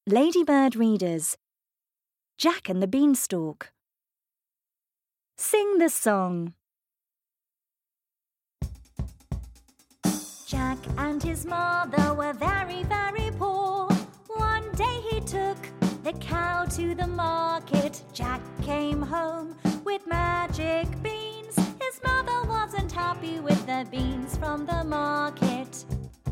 Ladybird readers, Jack and the Beanstalk. Sing the song. Jack and his mother were very, very poor. One day he took the cow to the market. Jack came home with magic beans. His mother wasn't happy with the beans from the market.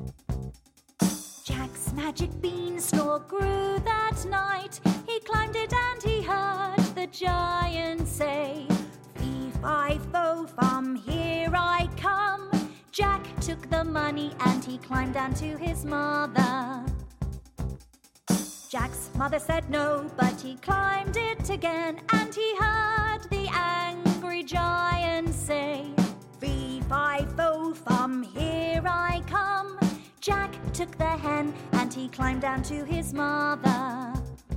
Jack's magic beanstalk grew that night. He climbed it and he heard the giant say, "Fee-fi-fo, from here I come." Jack took the money and he climbed down to his mother. Jack's mother said no, but he climbed it again, and he heard the angry giant say, "Fee-fi-fo, from here I come." Jack took the hen and he climbed down to his mother.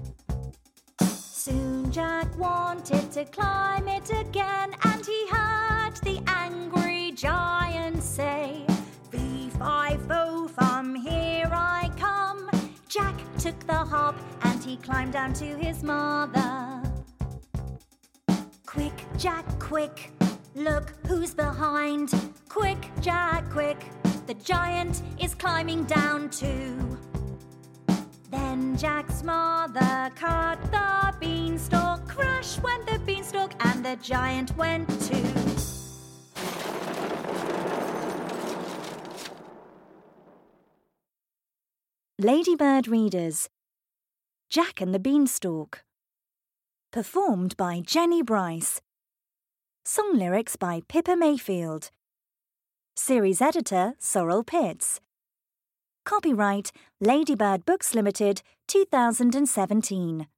Soon Jack wanted to climb it again, and he heard the angry giant say, "Fee-fi-fo, from here I come." Jack took the hop and he climbed down to his mother. Quick, Jack, quick, look who's behind. Quick, Jack, quick, the giant is climbing down too. Then Jack's mother cut the beanstalk. Crash went the beanstalk and the giant went too. Ladybird readers, Jack and the Beanstalk. Performed by Jenny Bryce. Song lyrics by Pippa Mayfield. Series editor Sorrel Pitts. Copyright Ladybird Books Limited, 2017.